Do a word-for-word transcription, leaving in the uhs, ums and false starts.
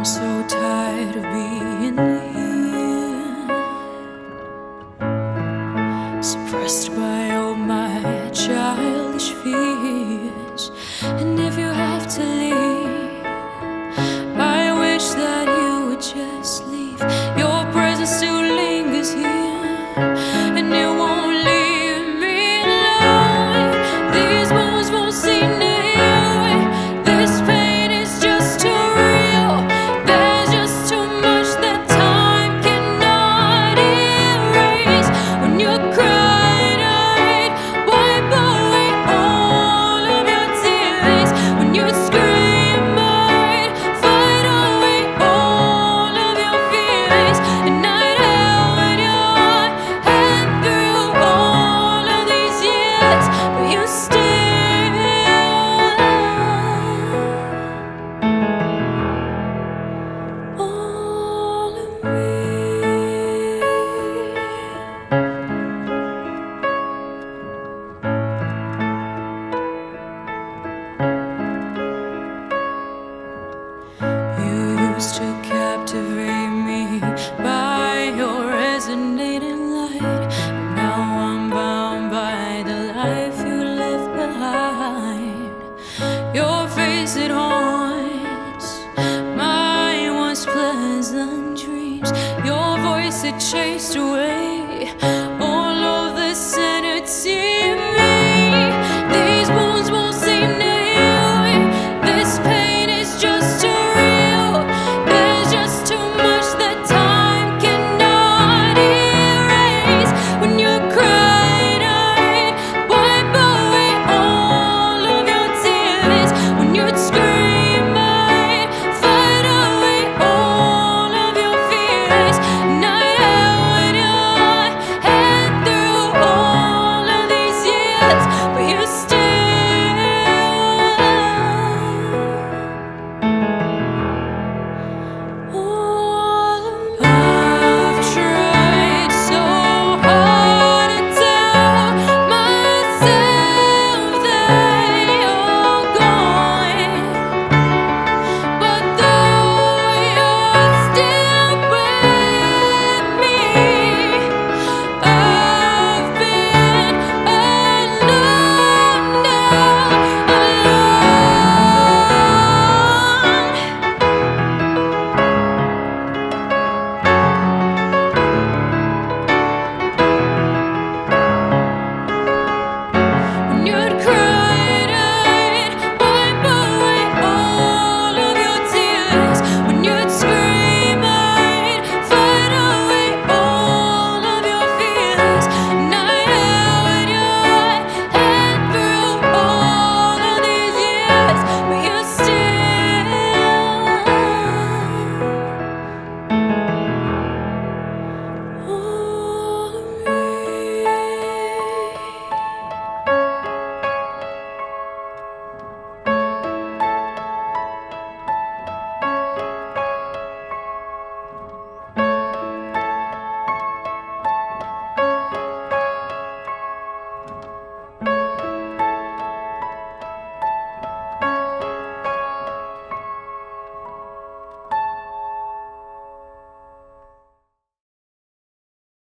I'm so tired of being here, suppressed by all my childish fears. And if you have to leave, I wish that you would just leave. Your presence still lingers here, and it won't leave me alone. These wounds won't seem to heal. This pain is just too real. There's just too much that time cannot erase. When you cried, I'd wipe away all of your tears. When you scream, I'd fight away all of your fears. And I'd held your hand through all of these years, but you still all of me. You used to captivate me by your resonating light. Now I'm bound by the life you left behind. Your face, it haunts my once pleasant dreams. Your voice, it chased away